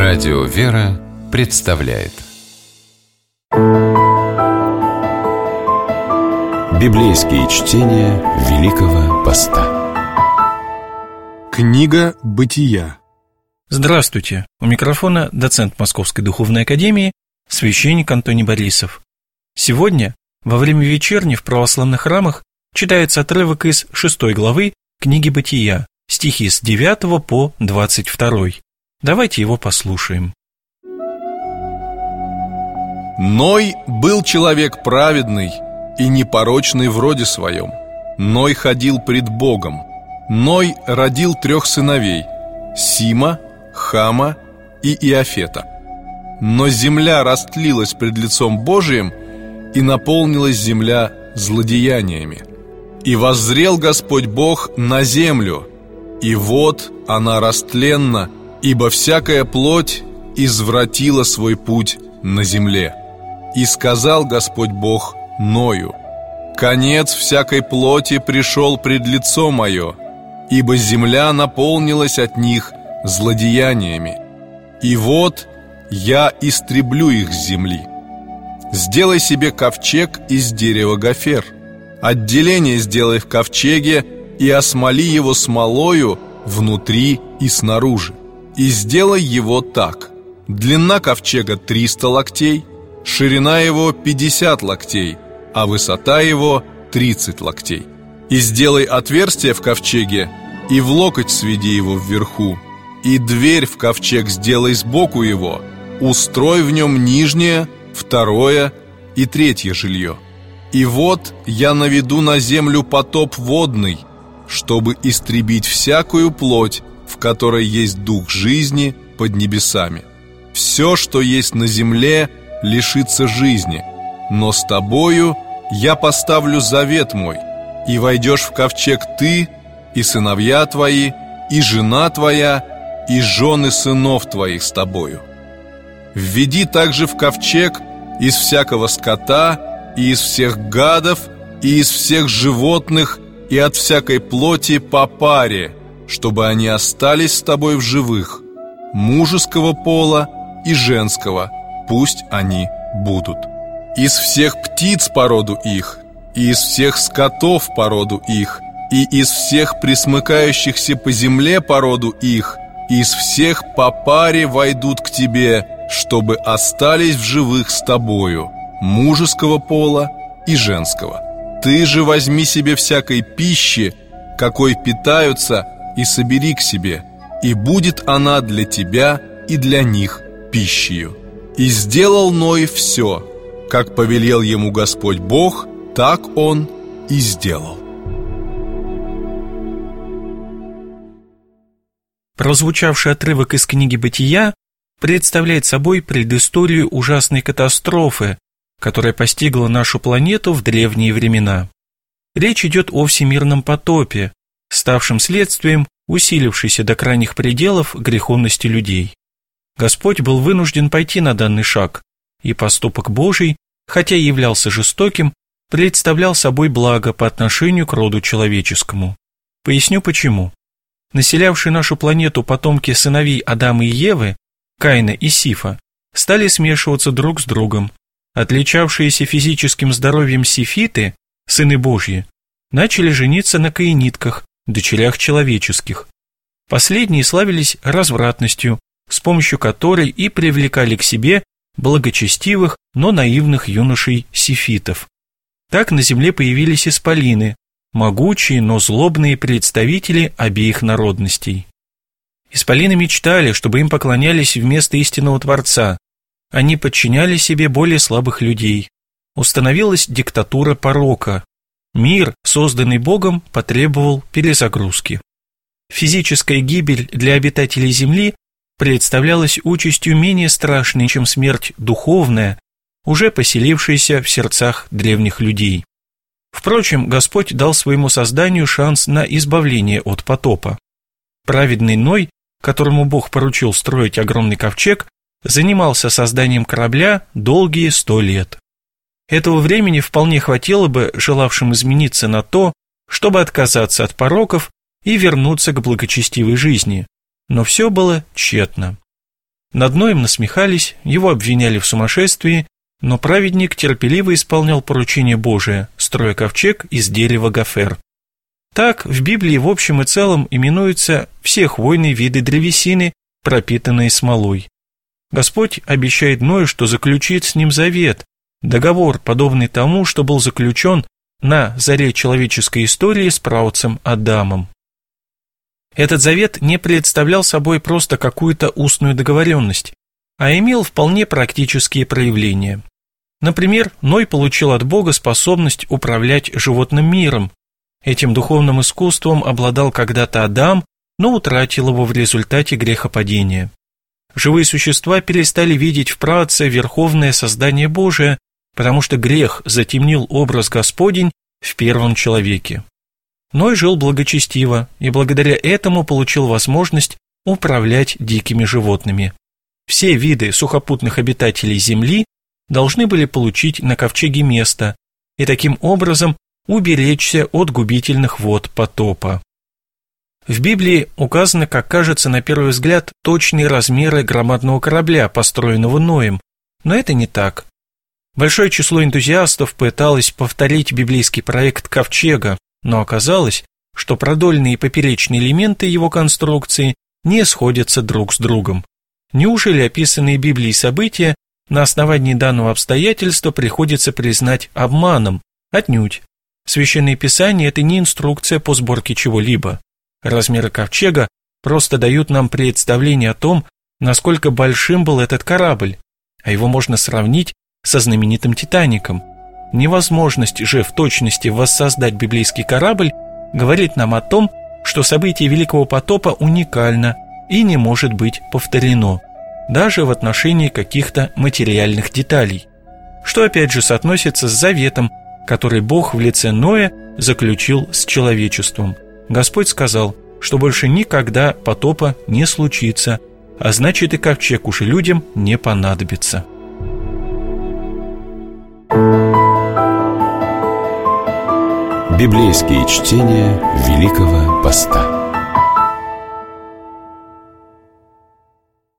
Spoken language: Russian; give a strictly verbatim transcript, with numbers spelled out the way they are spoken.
Радио «Вера» представляет Библейские чтения Великого Поста. Книга Бытия. Здравствуйте! У микрофона доцент Московской Духовной Академии, священник Антоний Борисов. Сегодня, во время вечерни в православных храмах, читается отрывок из шестой главы книги Бытия, стихи с девятого по двадцать второй. Давайте его послушаем. Ной был человек праведный и непорочный в роде своем. Ной ходил пред Богом. Ной родил трех сыновей: Сима, Хама и Иафета. Но земля растлилась пред лицом Божиим, и наполнилась земля злодеяниями. И воззрел Господь Бог на землю, и вот она растленна, ибо всякая плоть извратила свой путь на земле. И сказал Господь Бог Ною: конец всякой плоти пришел пред лицо мое, ибо земля наполнилась от них злодеяниями. И вот я истреблю их с земли. Сделай себе ковчег из дерева гофер. Отделение сделай в ковчеге и осмоли его смолою внутри и снаружи. И сделай его так: длина ковчега триста локтей, ширина его пятьдесят локтей, а высота его тридцать локтей. И сделай отверстие в ковчеге, и в локоть сведи его вверху, и дверь в ковчег сделай сбоку его, устрой в нем нижнее, второе и третье жилье. И вот я наведу на землю потоп водный, чтобы истребить всякую плоть, в которой есть дух жизни под небесами. Все, что есть на земле, лишится жизни, но с тобою я поставлю завет мой, и войдешь в ковчег ты, и сыновья твои, и жена твоя, и жены сынов твоих с тобою. Введи также в ковчег из всякого скота, и из всех гадов, и из всех животных, и от всякой плоти по паре, чтобы они остались с тобой в живых, мужеского пола и женского, пусть они будут. Из всех птиц по роду их, и из всех скотов по роду их, и из всех пресмыкающихся по земле по роду их, из всех по паре войдут к тебе, чтобы остались в живых с тобою, мужеского пола и женского. Ты же возьми себе всякой пищи, какой питаются, и собери к себе, и будет она для тебя и для них пищею. И сделал Ной все, как повелел ему Господь Бог, так он и сделал. Прозвучавший отрывок из книги Бытия представляет собой предысторию ужасной катастрофы, которая постигла нашу планету в древние времена. Речь идет о всемирном потопе, ставшем следствием усилившейся до крайних пределов греховности людей. Господь был вынужден пойти на данный шаг, и поступок Божий, хотя и являлся жестоким, представлял собой благо по отношению к роду человеческому. Поясню почему. Населявшие нашу планету потомки сыновей Адама и Евы, Каина и Сифа, стали смешиваться друг с другом. Отличавшиеся физическим здоровьем сифиты, сыны Божьи, начали жениться на каинитках, дочерях человеческих. Последние славились развратностью, с помощью которой и привлекали к себе благочестивых, но наивных юношей-сифитов. Так на земле появились исполины, могучие, но злобные представители обеих народностей. Исполины мечтали, чтобы им поклонялись вместо истинного Творца. Они подчиняли себе более слабых людей. Установилась диктатура порока. Мир, созданный Богом, потребовал перезагрузки. Физическая гибель для обитателей Земли представлялась участью менее страшной, чем смерть духовная, уже поселившаяся в сердцах древних людей. Впрочем, Господь дал своему созданию шанс на избавление от потопа. Праведный Ной, которому Бог поручил строить огромный ковчег, занимался созданием корабля долгие сто лет. Этого времени вполне хватило бы желавшим измениться на то, чтобы отказаться от пороков и вернуться к благочестивой жизни, но все было тщетно. Над Ноем насмехались, его обвиняли в сумасшествии, но праведник терпеливо исполнял поручение Божие, строя ковчег из дерева гофер. Так в Библии в общем и целом именуются все хвойные виды древесины, пропитанные смолой. Господь обещает Ною, что заключит с ним завет, договор, подобный тому, что был заключен на заре человеческой истории с праотцем Адамом. Этот завет не представлял собой просто какую-то устную договоренность, а имел вполне практические проявления. Например, Ной получил от Бога способность управлять животным миром. Этим духовным искусством обладал когда-то Адам, но утратил его в результате грехопадения. Живые существа перестали видеть в праотце верховное создание Божие, потому что грех затемнил образ Господень в первом человеке. Ной жил благочестиво и благодаря этому получил возможность управлять дикими животными. Все виды сухопутных обитателей земли должны были получить на ковчеге место и таким образом уберечься от губительных вод потопа. В Библии указаны, как кажется на первый взгляд, точные размеры громадного корабля, построенного Ноем, но это не так. Большое число энтузиастов пыталось повторить библейский проект ковчега, но оказалось, что продольные и поперечные элементы его конструкции не сходятся друг с другом. Неужели описанные Библией события на основании данного обстоятельства приходится признать обманом? Отнюдь. Священное Писание – это не инструкция по сборке чего-либо. Размеры ковчега просто дают нам представление о том, насколько большим был этот корабль, а его можно сравнить со знаменитым Титаником. Невозможность же в точности воссоздать библейский корабль говорит нам о том, что событие Великого потопа уникально и не может быть повторено, даже в отношении каких-то материальных деталей, что опять же соотносится с заветом, который Бог в лице Ноя заключил с человечеством. Господь сказал, что больше никогда потопа не случится, а значит и ковчег уже людям не понадобится. Библейские чтения Великого Поста.